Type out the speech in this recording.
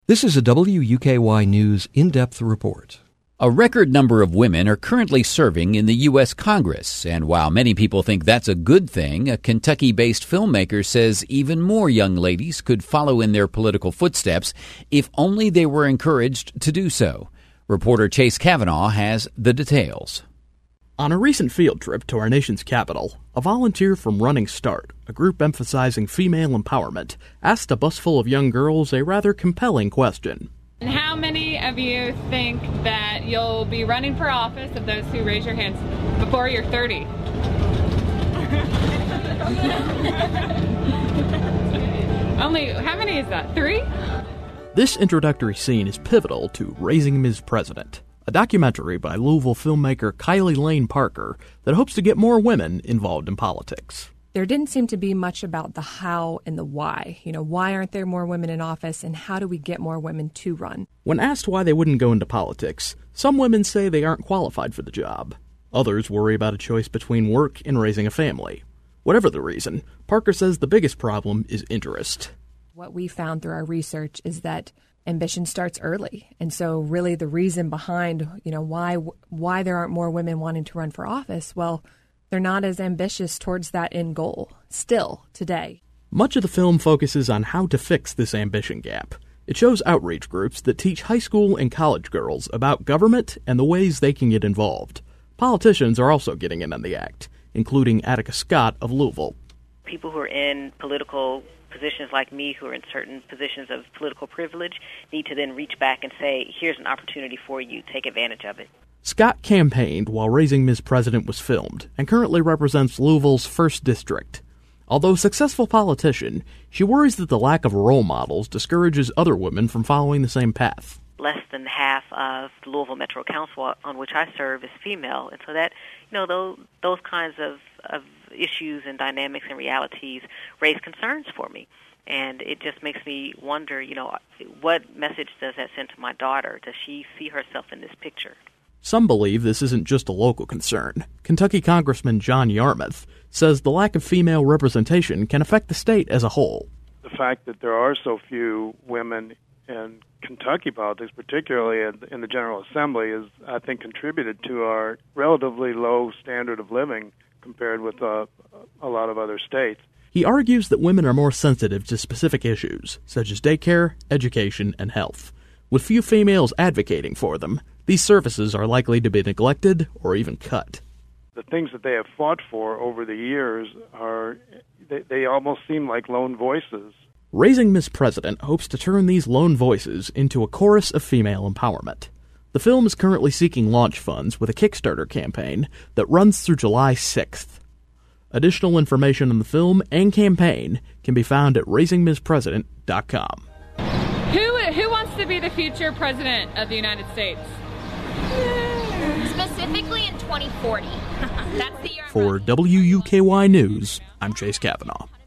This is a WUKY News in-depth report. A record number of women are currently serving in the U.S. Congress, and while many people think that's a good thing, a Kentucky-based filmmaker says even more young ladies could follow in their political footsteps if only they were encouraged to do so. Reporter Chase Kavanaugh has the details. On a recent field trip to our nation's capital, a volunteer from Running Start, a group emphasizing female empowerment, asked a bus full of young girls a rather compelling question. And how many of you think that you'll be running for office, of those who raise your hands, before you're 30? Only, how many is that, 3? This introductory scene is pivotal to Raising Ms. President, a documentary by Louisville filmmaker Kylie Lane Parker that hopes to get more women involved in politics. There didn't seem to be much about the how and the why. Why aren't there more women in office, and how do we get more women to run? When asked why they wouldn't go into politics, some women say they aren't qualified for the job. Others worry about a choice between work and raising a family. Whatever the reason, Parker says the biggest problem is interest. What we found through our research is that ambition starts early. And so really the reason behind, why there aren't more women wanting to run for office, well, they're not as ambitious towards that end goal, still, today. Much of the film focuses on how to fix this ambition gap. It shows outreach groups that teach high school and college girls about government and the ways they can get involved. Politicians are also getting in on the act, including Attica Scott of Louisville. People who are in political positions like me, who are in certain positions of political privilege, need to then reach back and say, here's an opportunity for you, take advantage of it. Scott campaigned while Raising Ms. President was filmed and currently represents Louisville's 1st District. Although a successful politician, she worries that the lack of role models discourages other women from following the same path. Less than half of the Louisville Metro Council on which I serve is female, and so that, those kinds of issues and dynamics and realities raise concerns for me. And it just makes me wonder, what message does that send to my daughter? Does she see herself in this picture? Some believe this isn't just a local concern. Kentucky Congressman John Yarmuth says the lack of female representation can affect the state as a whole. The fact that there are so few women in Kentucky politics, particularly in the General Assembly, is, I think, contributed to our relatively low standard of living compared with a lot of other states. He argues that women are more sensitive to specific issues, such as daycare, education, and health. With few females advocating for them, these services are likely to be neglected or even cut. The things that they have fought for over the years they almost seem like lone voices. Raising Ms. President hopes to turn these lone voices into a chorus of female empowerment. The film is currently seeking launch funds with a Kickstarter campaign that runs through July 6th. Additional information on the film and campaign can be found at raisingmspresident.com. Who wants to be the future president of the United States? Specifically in 2040. That's the year. For WUKY News, I'm Chase Kavanaugh.